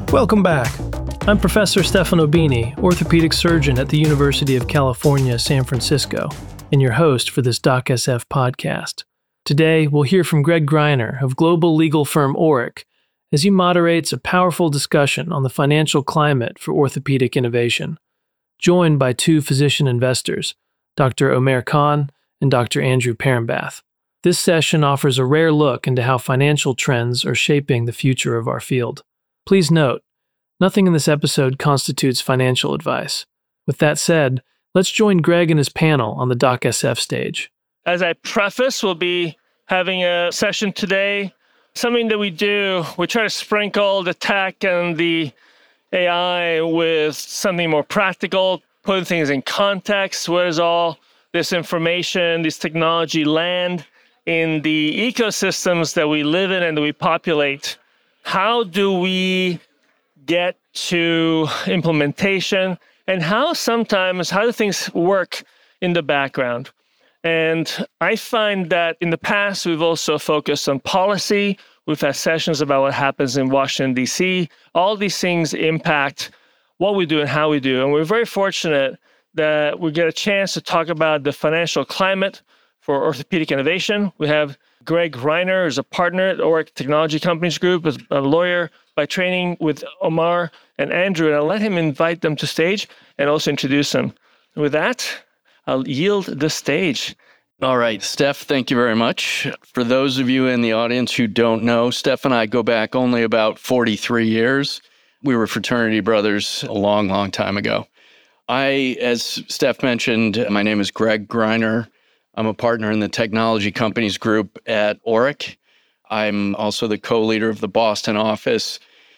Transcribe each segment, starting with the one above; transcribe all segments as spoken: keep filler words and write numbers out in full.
Welcome back. I'm Professor Stefano Bini, orthopedic surgeon at the University of California, San Francisco, and your host for this DocSF podcast. Today, we'll hear from Greg Greiner of global legal firm Orrick as he moderates a powerful discussion on the financial climate for orthopedic innovation, joined by two physician investors, Doctor Omer Khan and Doctor Andrew Perenbath. This session offers a rare look into how financial trends are shaping the future of our field. Please note, nothing in this episode constitutes financial advice. With that said, let's join Greg and his panel on the DocSF stage. As I preface, we'll be having a session today. Something that we do, we try to sprinkle the tech and the A I with something more practical, putting things in context. Where does all this information, this technology land in the ecosystems that we live in and that we populate? How do we get to implementation, and how sometimes, how do things work in the background? And I find that in the past, we've also focused on policy. We've had sessions about what happens in Washington, D C. All these things impact what we do and how we do. And we're very fortunate that we get a chance to talk about the financial climate for orthopedic innovation. We have Greg Greiner, who's a partner at Orrick Technology Companies Group, is a lawyer by training with Omar and Andrew, and I'll let him invite them to stage and also introduce them. With that, I'll yield the stage. All right, Steph, thank you very much. For those of you in the audience who don't know, Steph and I go back only about forty-three years. We were fraternity brothers a long, long time ago. I, as Steph mentioned, my name is Greg Greiner. I'm a partner in the Technology Companies Group at Orrick. I'm also the co-leader of the Boston office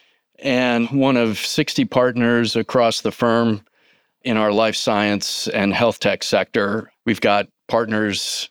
and one of sixty partners across the firm in our life science and health tech sector. We've got partners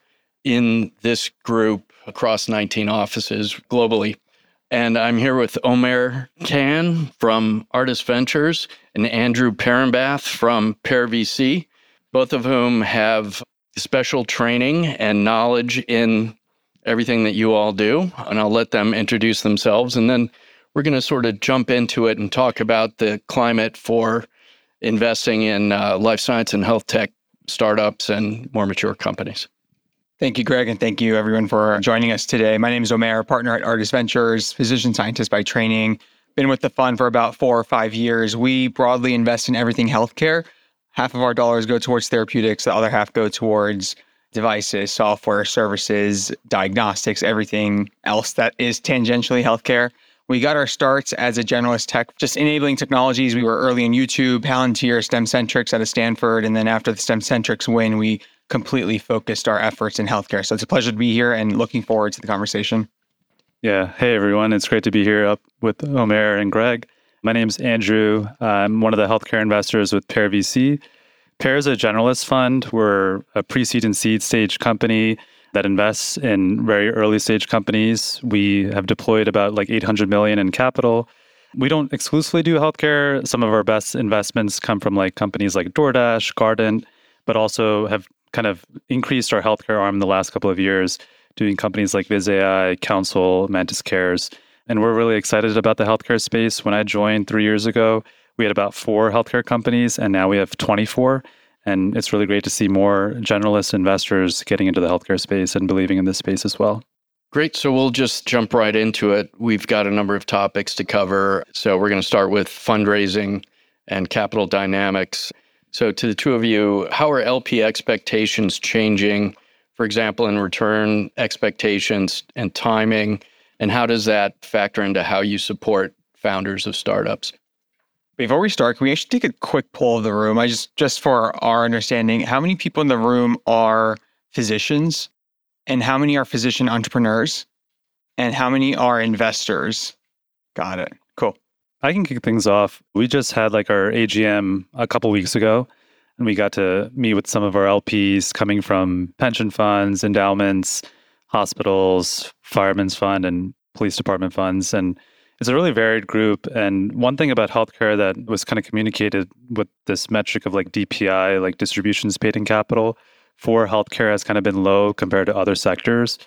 in this group across nineteen offices globally. And I'm here with Omer Khan from Artis Ventures and Andrew Perenbath from Pear V C, both of whom have special training and knowledge in everything that you all do. And I'll let them introduce themselves. And then we're going to sort of jump into it and talk about the climate for investing in uh, life science and health tech startups and more mature companies. Thank you, Greg, and thank you, everyone, for joining us today. My name is Omer, partner at Artis Ventures, physician scientist by training. Been with the fund for about four or five years. We broadly invest in everything healthcare. Half of our dollars go towards therapeutics. The other half go towards devices, software, services, diagnostics, everything else that is tangentially healthcare. We got our starts as a generalist tech, just enabling technologies. We were early in YouTube, Palantir, StemCentrix out of Stanford. And then after the StemCentrix win, we completely focused our efforts in healthcare. So it's a pleasure to be here and looking forward to the conversation. Yeah. Hey, everyone. It's great to be here up with Omer and Greg. My name's Andrew. I'm one of the healthcare investors with Pear V C. Pear is a generalist fund. We're a pre-seed and seed stage company that invests in very early stage companies. We have deployed about like eight hundred million dollars in capital. We don't exclusively do healthcare. Some of our best investments come from like companies like DoorDash, Guardant, but also have kind of increased our healthcare arm in the last couple of years, doing companies like Viz.A I, Counsel, Mantis Cares. And we're really excited about the healthcare space. When I joined three years ago, we had about four healthcare companies, and now we have twenty-four. And it's really great to see more generalist investors getting into the healthcare space and believing in this space as well. Great. So we'll just jump right into it. We've got a number of topics to cover. So we're going to start with fundraising and capital dynamics. So to the two of you, how are L P expectations changing, for example, in return expectations and timing? And how does that factor into how you support founders of startups? Before we start, can we actually take a quick poll of the room? I just, just for our understanding, how many people in the room are physicians? And how many are physician entrepreneurs? And how many are investors? Got it. Cool. I can kick things off. We just had like our A G M a couple weeks ago, and we got to meet with some of our L Ps coming from pension funds, endowments, hospitals, firemen's fund, and police department funds. And it's a really varied group. And one thing about healthcare that was kind of communicated with this metric of like D P I, like distributions paid in capital for healthcare, has kind of been low compared to other sectors.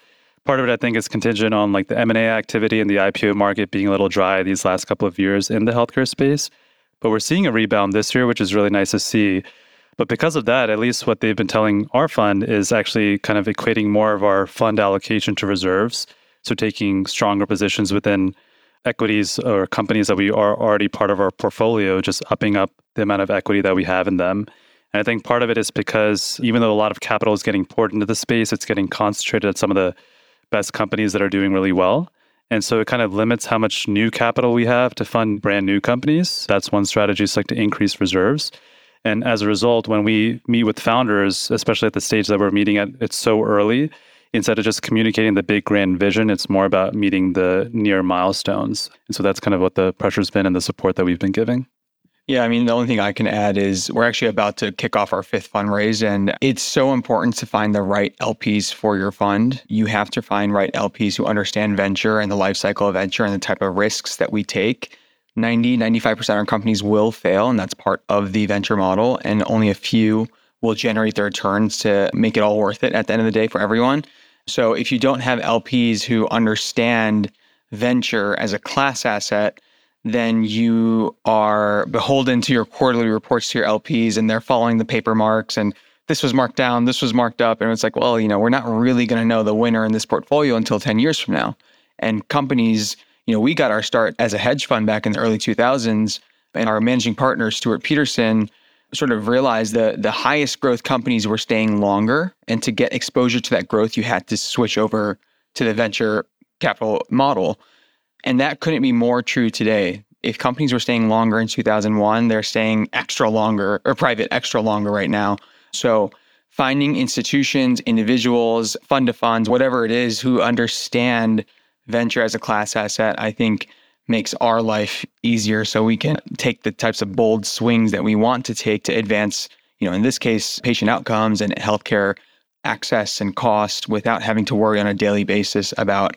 Part of it, I think, is contingent on like the M and A activity and the I P O market being a little dry these last couple of years in the healthcare space. But we're seeing a rebound this year, which is really nice to see. But because of that, at least what they've been telling our fund is actually kind of equating more of our fund allocation to reserves. So taking stronger positions within equities or companies that we are already part of our portfolio, just upping up the amount of equity that we have in them. And I think part of it is because even though a lot of capital is getting poured into the space, it's getting concentrated at some of the best companies that are doing really well. And so it kind of limits how much new capital we have to fund brand new companies. That's one strategy, is like to increase reserves. And as a result, when we meet with founders, especially at the stage that we're meeting at, it's so early. Instead of just communicating the big grand vision, it's more about meeting the near milestones. And so that's kind of what the pressure's been and the support that we've been giving. Yeah, I mean, the only thing I can add is we're actually about to kick off our fifth fundraise, and it's so important to find the right L Ps for your fund. You have to find right L Ps who understand venture and the life cycle of venture and the type of risks that we take. ninety, ninety-five percent of our companies will fail, and that's part of the venture model, and only a few will generate the returns to make it all worth it at the end of the day for everyone. So if you don't have L Ps who understand venture as a class asset, then you are beholden to your quarterly reports to your L Ps, and they're following the paper marks, and this was marked down, this was marked up. And it's like, well, you know, we're not really going to know the winner in this portfolio until ten years from now. And companies, you know, we got our start as a hedge fund back in the early two thousands, and our managing partner, Stuart Peterson, sort of realized that the highest growth companies were staying longer. And to get exposure to that growth, you had to switch over to the venture capital model. And that couldn't be more true today. If companies were staying longer in two thousand one, they're staying extra longer, or private extra longer right now. So finding institutions, individuals, fund to funds, whatever it is, who understand venture as a class asset, I think makes our life easier, so we can take the types of bold swings that we want to take to advance, you know, in this case, patient outcomes and healthcare access and cost without having to worry on a daily basis about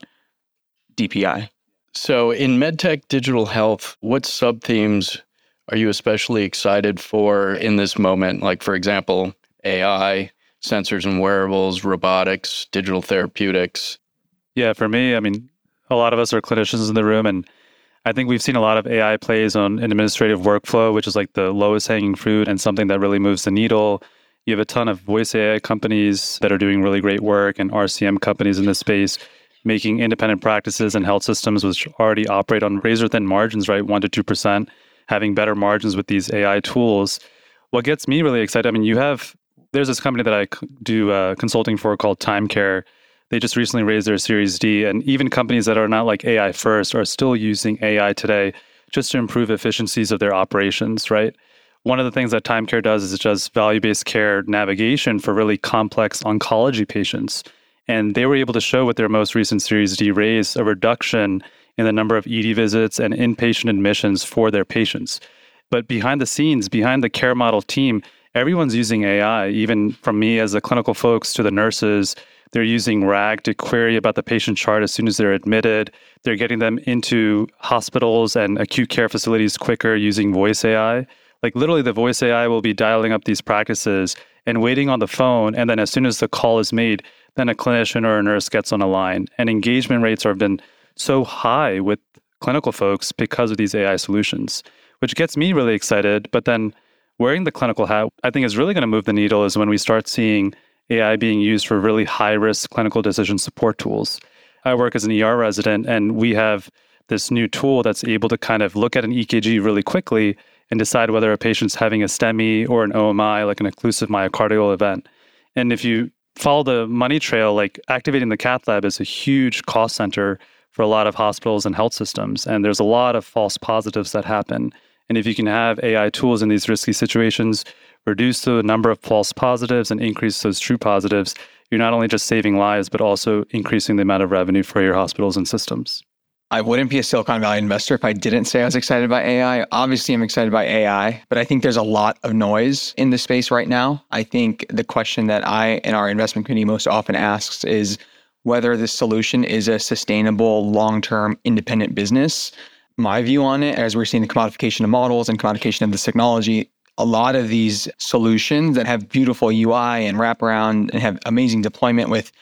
D P I. So in MedTech digital health, what sub-themes are you especially excited for in this moment? Like, for example, A I, sensors and wearables, robotics, digital therapeutics. Yeah, for me, I mean, a lot of us are clinicians in the room, and I think we've seen a lot of A I plays on an administrative workflow, which is like the lowest hanging fruit and something that really moves the needle. You have a ton of voice A I companies that are doing really great work, and R C M companies in this space making independent practices and health systems which already operate on razor-thin margins, right? one to two percent, having better margins with these A I tools. What gets me really excited, I mean, you have, there's this company that I do uh, consulting for called TimeCare. They just recently raised their Series D, and even companies that are not like A I first are still using A I today just to improve efficiencies of their operations, right? One of the things that TimeCare does is it does value-based care navigation for really complex oncology patients. And they were able to show with their most recent Series D raise a reduction in the number of E D visits and inpatient admissions for their patients. But behind the scenes, behind the care model team, everyone's using A I, even from me as the clinical folks to the nurses. They're using RAG to query about the patient chart as soon as they're admitted. They're getting them into hospitals and acute care facilities quicker using voice A I. Like literally the voice A I will be dialing up these practices and waiting on the phone. And then as soon as the call is made, then a clinician or a nurse gets on a line. And engagement rates have been so high with clinical folks because of these A I solutions, which gets me really excited. But then wearing the clinical hat, I think is really going to move the needle is when we start seeing A I being used for really high-risk clinical decision support tools. I work as an E R resident, and we have this new tool that's able to kind of look at an E K G really quickly and decide whether a patient's having a STEMI or an O M I, like an occlusive myocardial event. And if you follow the money trail, like activating the cath lab is a huge cost center for a lot of hospitals and health systems. And there's a lot of false positives that happen. And if you can have A I tools in these risky situations, reduce the number of false positives and increase those true positives, you're not only just saving lives, but also increasing the amount of revenue for your hospitals and systems. I wouldn't be a Silicon Valley investor if I didn't say I was excited by A I. Obviously, I'm excited by A I, but I think there's a lot of noise in the space right now. I think the question that I and our investment committee most often asks is whether this solution is a sustainable, long-term, independent business. My view on it, as we're seeing the commodification of models and commodification of this technology, a lot of these solutions that have beautiful U I and wraparound and have amazing deployment with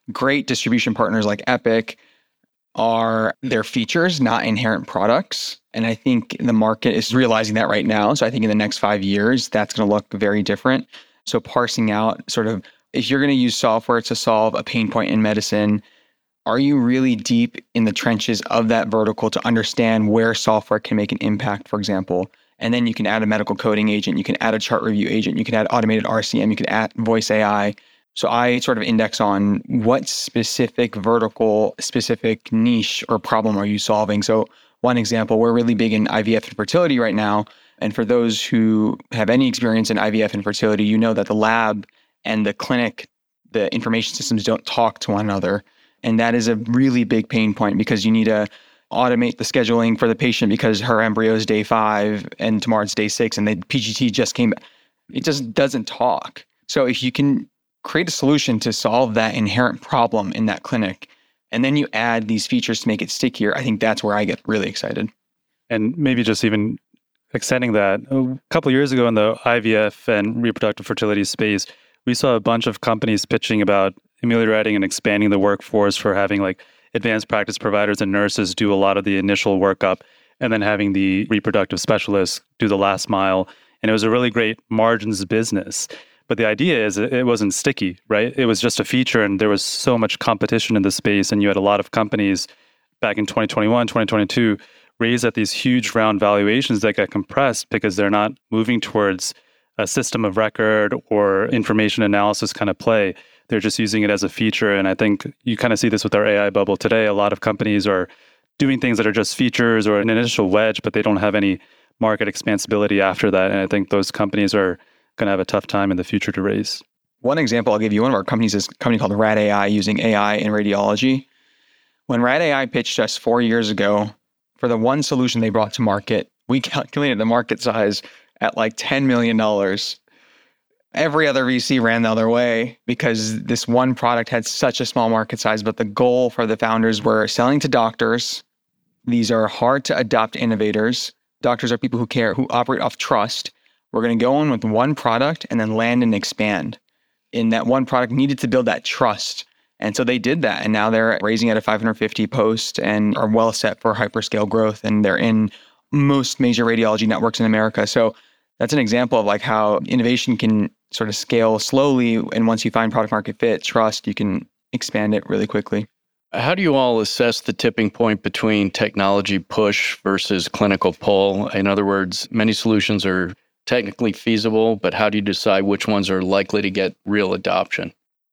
great distribution partners like Epic are their features, not inherent products. And I think the market is realizing that right now. So I think in the next five years, that's going to look very different. So parsing out sort of, if you're going to use software to solve a pain point in medicine, are you really deep in the trenches of that vertical to understand where software can make an impact, for example? And then you can add a medical coding agent, you can add a chart review agent, you can add automated R C M, you can add voice A I. So I sort of index on what specific vertical, specific niche or problem are you solving? So one example, we're really big in I V F and fertility right now. And for those who have any experience in I V F and fertility, you know that the lab and the clinic, the information systems don't talk to one another. And that is a really big pain point because you need to automate the scheduling for the patient because her embryo is day five and tomorrow it's day six and the P G T just came back. It just doesn't talk. So if you can create a solution to solve that inherent problem in that clinic, and then you add these features to make it stickier, I think that's where I get really excited. And maybe just even extending that, a couple of years ago in the I V F and reproductive fertility space, we saw a bunch of companies pitching about ameliorating and expanding the workforce for having like advanced practice providers and nurses do a lot of the initial workup and then having the reproductive specialists do the last mile. And it was a really great margins business. But the idea is it wasn't sticky, right? It was just a feature and there was so much competition in the space and you had a lot of companies back in twenty twenty-one, twenty twenty-two raised at these huge round valuations that got compressed because they're not moving towards a system of record or information analysis kind of play. They're just using it as a feature. And I think you kind of see this with our A I bubble today. A lot of companies are doing things that are just features or an initial wedge, but they don't have any market expansibility after that. And I think those companies are going to have a tough time in the future to raise. One example I'll give you, one of our companies is a company called Rad A I using A I in radiology. When Rad A I pitched us four years ago, for the one solution they brought to market, we calculated the market size at like ten million dollars. Every other V C ran the other way because this one product had such a small market size, but the goal for the founders were selling to doctors. These are hard to adopt innovators. Doctors are people who care, who operate off trust. We're going to go in with one product and then land and expand. And that one product needed to build that trust. And so they did that. And now they're raising at a five hundred fifty post and are well set for hyperscale growth. And they're in most major radiology networks in America. So that's an example of like how innovation can sort of scale slowly. And once you find product market fit, trust, you can expand it really quickly. How do you all assess the tipping point between technology push versus clinical pull? In other words, many solutions are technically feasible, but how do you decide which ones are likely to get real adoption?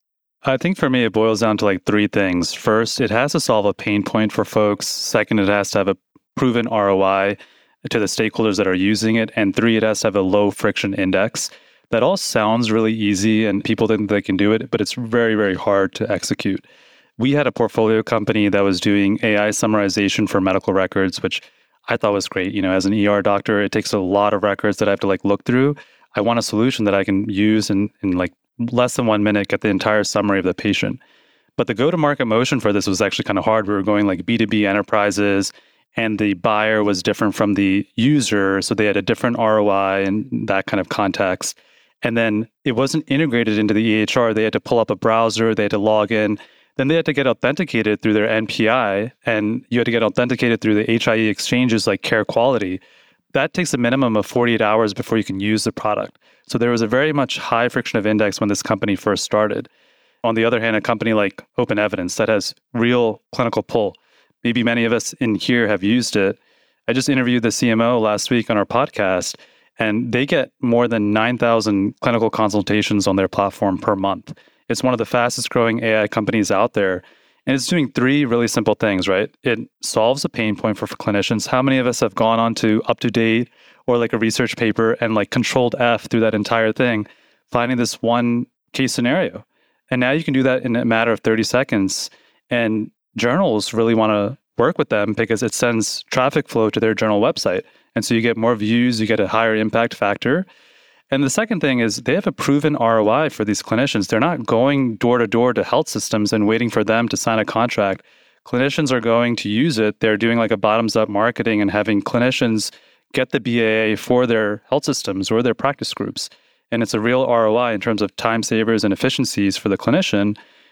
I think for me, it boils down to like three things. First, it has to solve a pain point for folks. Second, it has to have a proven R O I to the stakeholders that are using it. And three, it has to have a low friction index. That all sounds really easy and people think they can do it, but it's very, very hard to execute. We had a portfolio company that was doing A I summarization for medical records, which I thought was great. You know, as an E R doctor, it takes a lot of records that I have to like look through. I want a solution that I can use in, in like less than one minute, get the entire summary of the patient. But the go-to-market motion for this was actually kind of hard. We were going like B two B enterprises, and the buyer was different from the user. So they had a different R O I and that kind of context. And then it wasn't integrated into the E H R. They had to pull up a browser. They had to log in. Then they had to get authenticated through their N P I. And you had to get authenticated through the H I E exchanges like Care Quality. That takes a minimum of forty-eight hours before you can use the product. So there was a very much high friction of index when this company first started. On the other hand, a company like Open Evidence that has real clinical pull. Maybe many of us in here have used it. I just interviewed the C M O last week on our podcast, and they get more than nine thousand clinical consultations on their platform per month. It's one of the fastest growing A I companies out there. And it's doing three really simple things, right? It solves a pain point for clinicians. How many of us have gone on to UpToDate or like a research paper and like controlled F through that entire thing, finding this one case scenario? And now you can do that in a matter of thirty seconds. And journals really want to work with them because it sends traffic flow to their journal website. And so you get more views, you get a higher impact factor. And the second thing is they have a proven R O I for these clinicians. They're not going door to door to health systems and waiting for them to sign a contract. Clinicians are going to use it. They're doing like a bottoms up marketing and having clinicians get the B A A for their health systems or their practice groups. And it's a real R O I in terms of time savers and efficiencies for the clinician.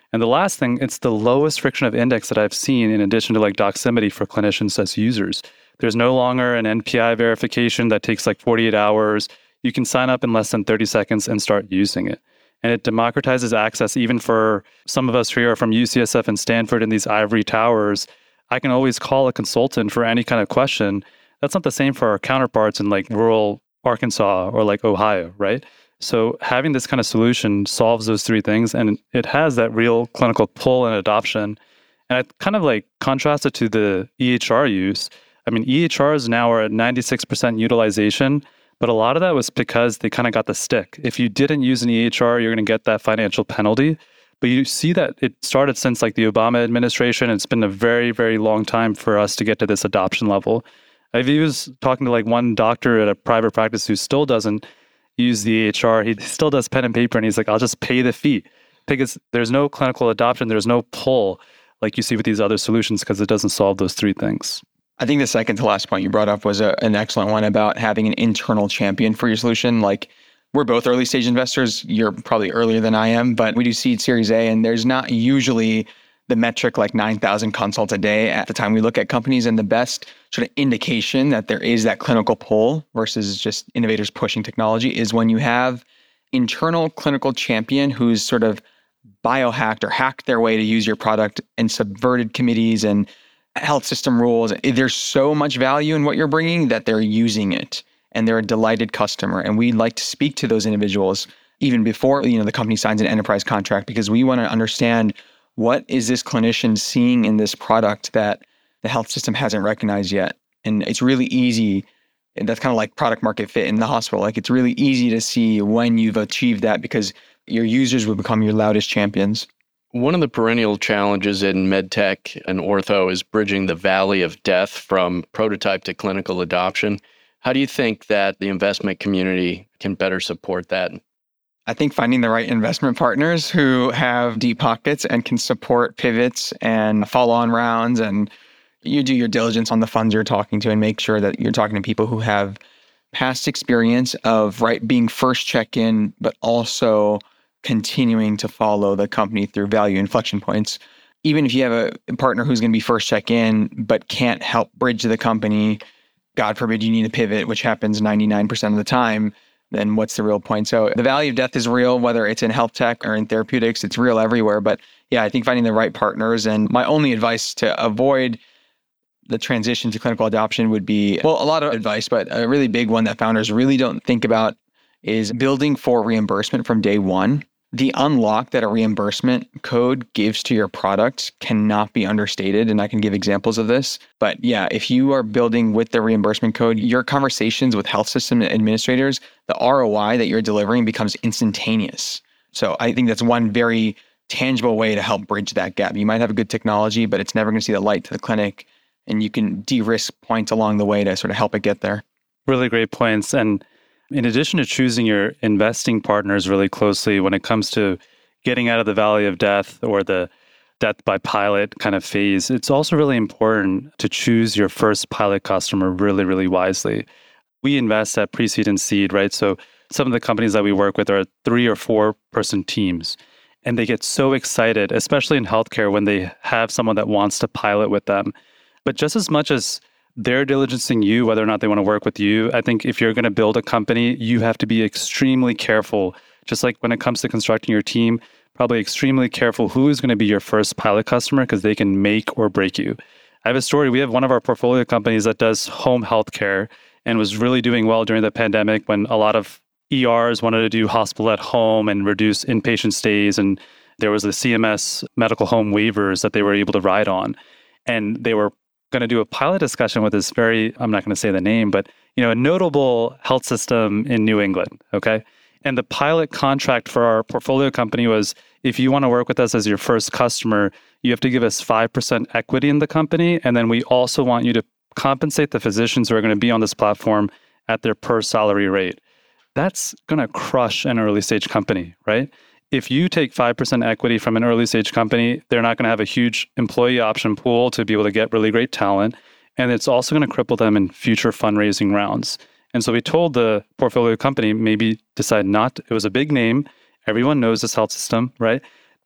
And the last thing, it's the lowest friction of index that I've seen in addition to like Doximity for clinicians as users. There's no longer an N P I verification that takes like forty-eight hours. You can sign up in less than thirty seconds and start using it. And it democratizes access even for some of us who are from U C S F and Stanford in these ivory towers. I can always call a consultant for any kind of question. That's not the same for our counterparts in like rural Arkansas or like Ohio, right? So having this kind of solution solves those three things, and it has that real clinical pull and adoption. And I kind of like contrast it to the E H R use. I mean, E H Rs now are at ninety-six percent utilization, but a lot of that was because they kind of got the stick. If you didn't use an E H R, you're going to get that financial penalty. But you see that it started since like the Obama administration. It's been a very, very long time for us to get to this adoption level. I was talking to like one doctor at a private practice who still doesn't use the E H R. He still does pen and paper, and he's like, I'll just pay the fee because there's no clinical adoption. There's no pull like you see with these other solutions because it doesn't solve those three things. I think the second to last point you brought up was a, an excellent one about having an internal champion for your solution. Like, we're both early stage investors. You're probably earlier than I am, but we do seed Series A, and there's not usually the metric like nine thousand consults a day at the time we look at companies. And the best sort of indication that there is that clinical pull versus just innovators pushing technology is when you have internal clinical champion who's sort of biohacked or hacked their way to use your product and subverted committees and health system rules. There's so much value in what you're bringing that they're using it and they're a delighted customer. And we like to speak to those individuals even before, you know, the company signs an enterprise contract, because we want to understand what is this clinician seeing in this product that the health system hasn't recognized yet. And it's really easy. And that's kind of like product market fit in the hospital. Like, it's really easy to see when you've achieved that because your users will become your loudest champions. One of the perennial challenges in medtech and ortho is bridging the valley of death from prototype to clinical adoption. How do you think that the investment community can better support that? I think finding the right investment partners who have deep pockets and can support pivots and follow-on rounds, and you do your diligence on the funds you're talking to and make sure that you're talking to people who have past experience of right being first check-in, but also continuing to follow the company through value inflection points. Even if you have a partner who's going to be first check-in, but can't help bridge the company, God forbid you need a pivot, which happens ninety-nine percent of the time, then what's the real point? So the value of death is real, whether it's in health tech or in therapeutics, it's real everywhere. But yeah, I think finding the right partners, and my only advice to avoid the transition to clinical adoption would be, well, a lot of advice, but a really big one that founders really don't think about is building for reimbursement from day one. The unlock that a reimbursement code gives to your product cannot be understated, and I can give examples of this. But yeah, if you are building with the reimbursement code, your conversations with health system administrators, the R O I that you're delivering becomes instantaneous. So I think that's one very tangible way to help bridge that gap. You might have a good technology, but it's never going to see the light to the clinic, and you can de-risk points along the way to sort of help it get there. Really great points. And in addition to choosing your investing partners really closely when it comes to getting out of the valley of death or the death by pilot kind of phase, it's also really important to choose your first pilot customer really, really wisely. We invest at pre-seed and seed, right? So some of the companies that we work with are three or four person teams, and they get so excited, especially in healthcare, when they have someone that wants to pilot with them. But just as much as they're diligencing you, whether or not they want to work with you, I think if you're going to build a company, you have to be extremely careful. Just like when it comes to constructing your team, probably extremely careful who is going to be your first pilot customer, because they can make or break you. I have a story. We have one of our portfolio companies that does home healthcare and was really doing well during the pandemic when a lot of E Rs wanted to do hospital at home and reduce inpatient stays. And there was the C M S medical home waivers that they were able to ride on. And they were going to do a pilot discussion with this very, I'm not going to say the name, but you know, a notable health system in New England, okay? And the pilot contract for our portfolio company was, if you want to work with us as your first customer, you have to give us five percent equity in the company. And then we also want you to compensate the physicians who are going to be on this platform at their per salary rate. That's going to crush an early stage company, right? If you take five percent equity from an early stage company, they're not going to have a huge employee option pool to be able to get really great talent. And it's also going to cripple them in future fundraising rounds. And so we told the portfolio company, maybe decide not, it was a big name. Everyone knows this health system, right?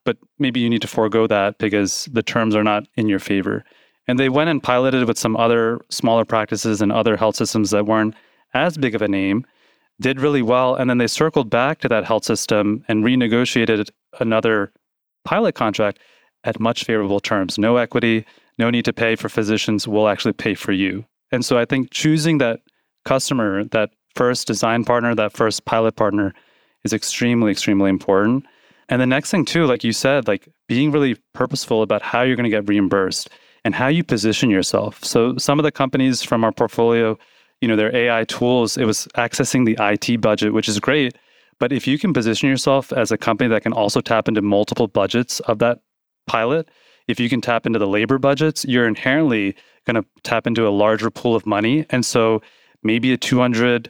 but maybe you need to forego that because the terms are not in your favor. And they went and piloted with some other smaller practices and other health systems that weren't as big of a name, did really well, and then they circled back to that health system and renegotiated another pilot contract at much favorable terms. No equity, no need to pay for physicians, we'll actually pay for you. And so I think choosing that customer, that first design partner, that first pilot partner is extremely, extremely important. And the next thing too, like you said, like being really purposeful about how you're going to get reimbursed and how you position yourself. So some of the companies from our portfolio, you know, their A I tools, it was accessing the I T budget, which is great. But if you can position yourself as a company that can also tap into multiple budgets of that pilot, if you can tap into the labor budgets, you're inherently going to tap into a larger pool of money. And so maybe a two hundred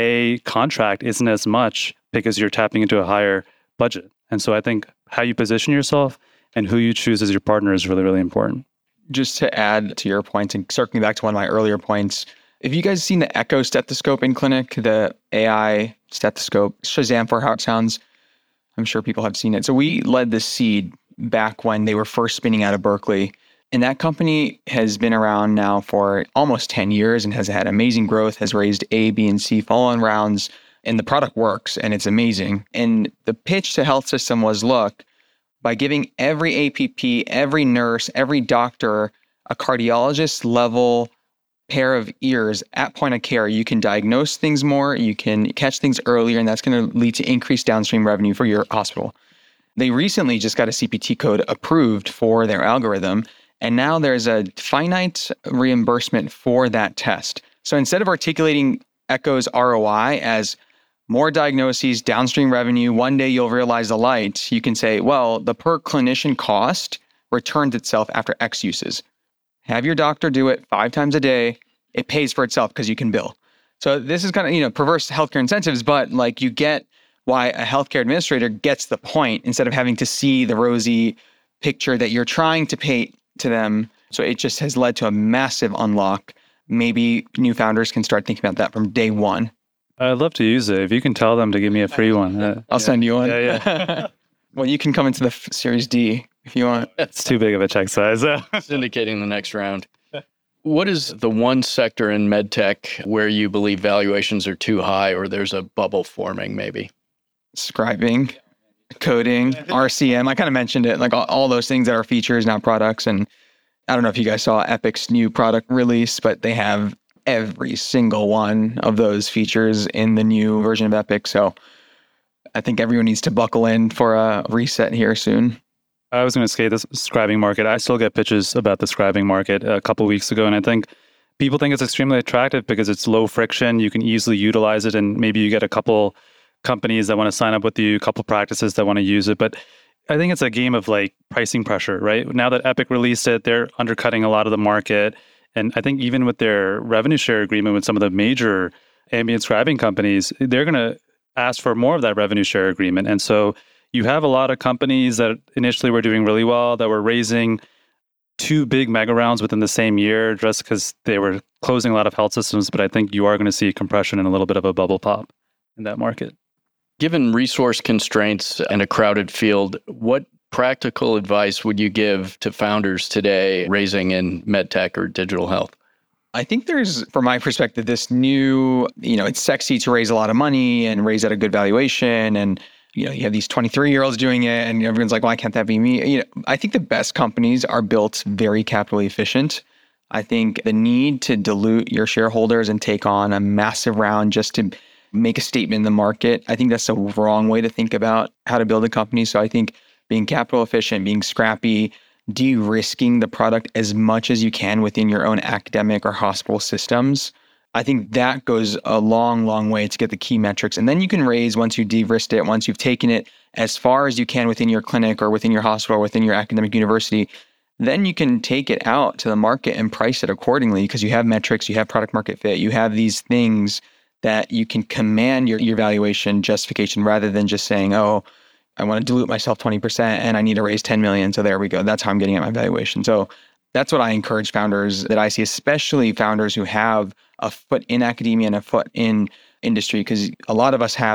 K contract isn't as much because you're tapping into a higher budget. And so I think how you position yourself and who you choose as your partner is really, really important. Just to add to your points and circling back to one of my earlier points, have you guys seen the Echo stethoscope in clinic, the A I stethoscope, Shazam for how it sounds? I'm sure people have seen it. So we led the seed back when they were first spinning out of Berkeley. And that company has been around now for almost ten years and has had amazing growth, has raised A, B, and C follow-on rounds, and the product works and it's amazing. And the pitch to health system was, look, by giving every A P P, every nurse, every doctor a cardiologist level pair of ears at point of care, you can diagnose things more, you can catch things earlier, and that's going to lead to increased downstream revenue for your hospital. They recently just got a C P T code approved for their algorithm, and now there's a finite reimbursement for that test. So instead of articulating Echo's R O I as more diagnoses, downstream revenue, one day you'll realize the light, you can say, well, the per clinician cost returns itself after X uses. Have your doctor do it five times a day. It pays for itself because you can bill. So this is kind of, you know, perverse healthcare incentives, but like you get why a healthcare administrator gets the point instead of having to see the rosy picture that you're trying to paint to them. So it just has led to a massive unlock. Maybe new founders can start thinking about that from day one. I'd love to use it. If you can tell them to give me a free one. Uh, I'll yeah. send you one. Yeah, yeah. Well, you can come into the f- Series D if you want. It's too big of a check size. Syndicating the next round. What is the one sector in medtech where you believe valuations are too high or there's a bubble forming maybe? Scribing, coding, R C M. I kind of mentioned it, like all, all those things that are features, not products. And I don't know if you guys saw Epic's new product release, but they have every single one of those features in the new version of Epic. So I think everyone needs to buckle in for a reset here soon. I was going to say the scribing market. I still get pitches about the scribing market a couple of weeks ago. And I think people think it's extremely attractive because it's low friction. You can easily utilize it. And maybe you get a couple companies that want to sign up with you, a couple practices that want to use it. But I think it's a game of like pricing pressure, right? Now that Epic released it, they're undercutting a lot of the market. And I think even with their revenue share agreement with some of the major ambient scribing companies, they're going to ask for more of that revenue share agreement. And so you have a lot of companies that initially were doing really well, that were raising two big mega rounds within the same year just because they were closing a lot of health systems. But I think you are going to see compression and a little bit of a bubble pop in that market. Given resource constraints and a crowded field, what practical advice would you give to founders today raising in medtech or digital health? I think there's, from my perspective, this new, you know, it's sexy to raise a lot of money and raise at a good valuation. And, you know, you have these twenty-three year olds doing it and everyone's like, why can't that be me? You know, I think the best companies are built very capital efficient. I think the need to dilute your shareholders and take on a massive round just to make a statement in the market, I think that's the wrong way to think about how to build a company. So I think being capital efficient, being scrappy, de-risking the product as much as you can within your own academic or hospital systems, I think that goes a long, long way to get the key metrics. And then you can raise once you de-risked it, once you've taken it as far as you can within your clinic or within your hospital or within your academic university, then you can take it out to the market and price it accordingly because you have metrics, you have product market fit, you have these things that you can command your, your valuation justification rather than just saying, oh, I want to dilute myself twenty percent and I need to raise ten million. So there we go. That's how I'm getting at my valuation. So that's what I encourage founders that I see, especially founders who have a foot in academia and a foot in industry, because a lot of us have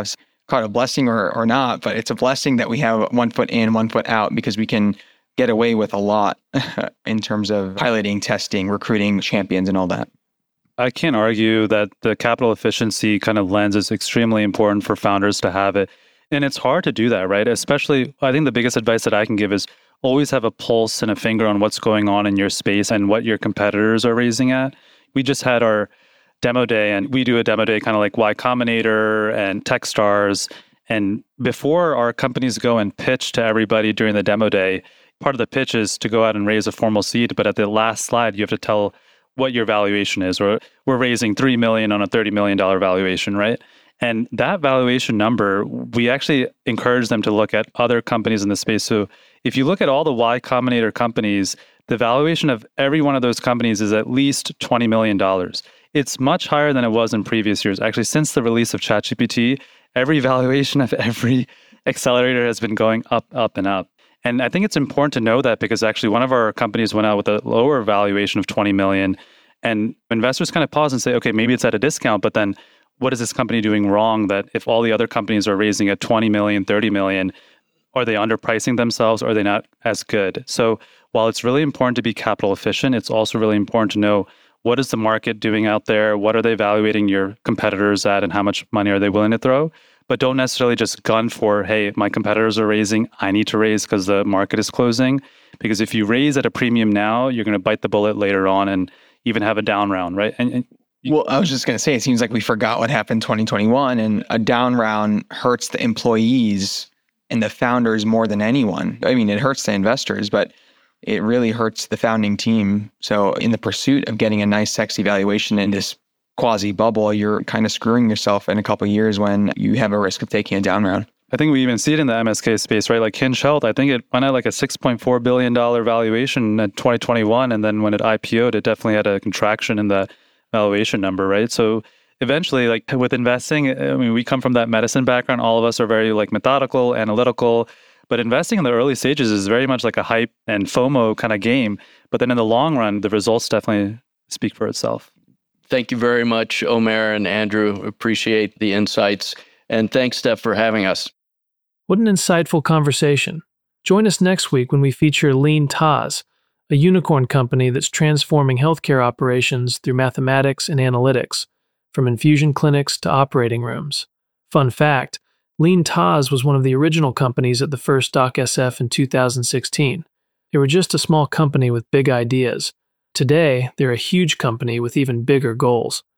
call it a blessing or, or not, but it's a blessing that we have one foot in, one foot out, because we can get away with a lot in terms of piloting, testing, recruiting champions and all that. I can't argue that the capital efficiency kind of lens is extremely important for founders to have it. And it's hard to do that, right? Especially, I think the biggest advice that I can give is always have a pulse and a finger on what's going on in your space and what your competitors are raising at. We just had our demo day, and we do a demo day kind of like Y Combinator and Techstars. And before our companies go and pitch to everybody during the demo day, part of the pitch is to go out and raise a formal seed. But at the last slide, you have to tell what your valuation is, or we're raising three million dollars on a thirty million dollars valuation, right? And that valuation number, we actually encourage them to look at other companies in the space. So if you look at all the Y Combinator companies, the valuation of every one of those companies is at least twenty million dollars. It's much higher than it was in previous years. Actually, since the release of ChatGPT, every valuation of every accelerator has been going up, up, and up. And I think it's important to know that, because actually one of our companies went out with a lower valuation of twenty million dollars, and investors kind of pause and say, okay, maybe it's at a discount, but then what is this company doing wrong that if all the other companies are raising at twenty million, thirty million, are they underpricing themselves? Or are they not as good? So while it's really important to be capital efficient, it's also really important to know what is the market doing out there? What are they evaluating your competitors at, and how much money are they willing to throw? But don't necessarily just gun for, hey, my competitors are raising, I need to raise because the market is closing. Because if you raise at a premium now, you're going to bite the bullet later on and even have a down round, right? And, and you, well, I was just going to say, it seems like we forgot what happened in twenty twenty-one, and a down round hurts the employees and the founders more than anyone. I mean, it hurts the investors, but it really hurts the founding team. So in the pursuit of getting a nice, sexy valuation in this quasi bubble, you're kind of screwing yourself in a couple of years when you have a risk of taking a down round. I think we even see it in the M S K space, right? Like Hinge Health, I think it went at like a six point four billion dollars valuation in twenty twenty-one. And then when it I P O'd, it definitely had a contraction in the valuation number, right? So eventually, like with investing, I mean, we come from that medicine background. All of us are very like methodical, analytical, but investing in the early stages is very much like a hype and FOMO kind of game. But then in the long run, the results definitely speak for itself. Thank you very much, Omer and Andrew. Appreciate the insights. And thanks, Steph, for having us. What an insightful conversation. Join us next week when we feature LeanTaaS, a unicorn company that's transforming healthcare operations through mathematics and analytics, from infusion clinics to operating rooms. Fun fact, LeanTaaS was one of the original companies at the first DocSF in two thousand sixteen. They were just a small company with big ideas. Today, they're a huge company with even bigger goals.